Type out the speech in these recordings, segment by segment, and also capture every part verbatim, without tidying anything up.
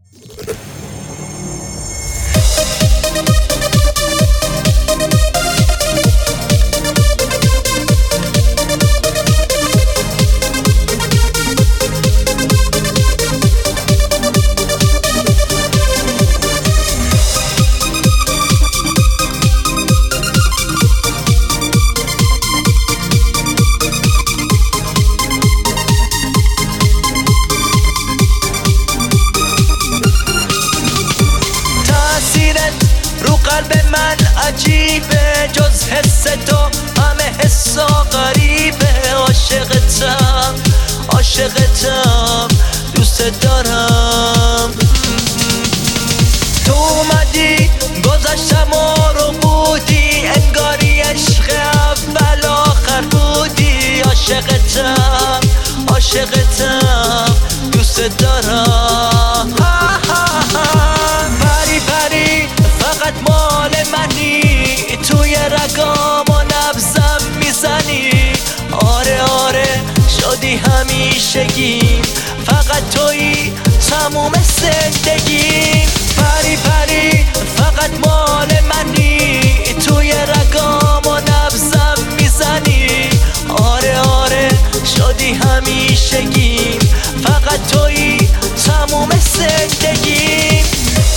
قلب من عجیبه، جز حس تو همه حسا غریبه. عاشقتم عاشقتم دوست دارم. تو اومدی گذشتم و رو بودی، انگاری عشق اول آخر بودی. عاشقتم عاشقتم دوست دارم. پری پری فقط مال منی، توی رگام و نبزم میزنی. آره آره شدی همیشگیم، فقط تویی تموم زندگیم. پری پری فقط مال منی، توی رگام و نبزم میزنی. آره آره شدی همیشگیم، فقط تویی تموم زندگیم.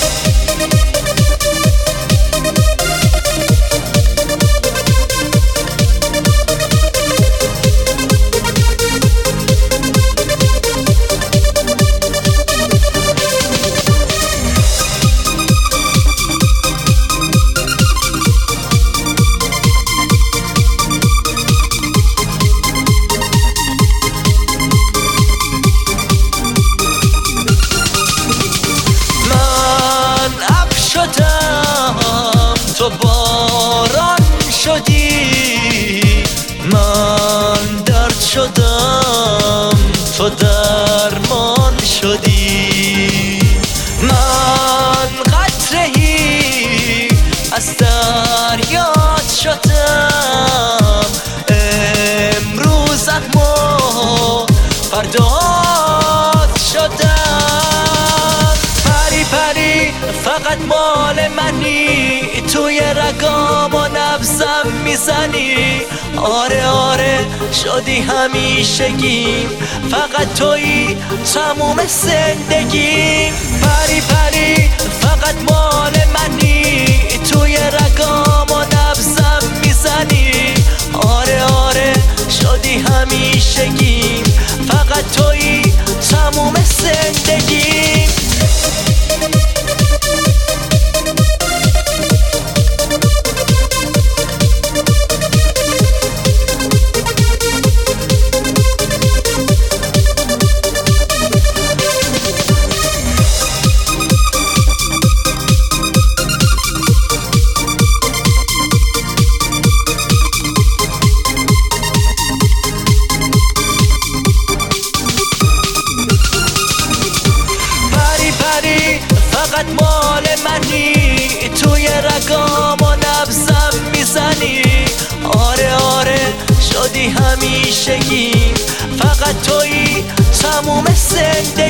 تو باران شدی، من درد شدم، تو درمان شدی. من قطره‌ای از دریات شدم، امروز اما فردات شدم. پری پری فقط مال منی، توی رگام و نبزم میزنی. آره آره شدی همیشگیم، فقط تویی تموم زندگیم. پری پری فقط مال منی، توی رگام و نبزم میزنی. آره آره شدی همیشگیم، فقط تویی تموم زندگیم. فقط مال منی، توی رگام و نبزم میزنی. آره آره شدی همیشگیم، فقط تویی تموم زندگی.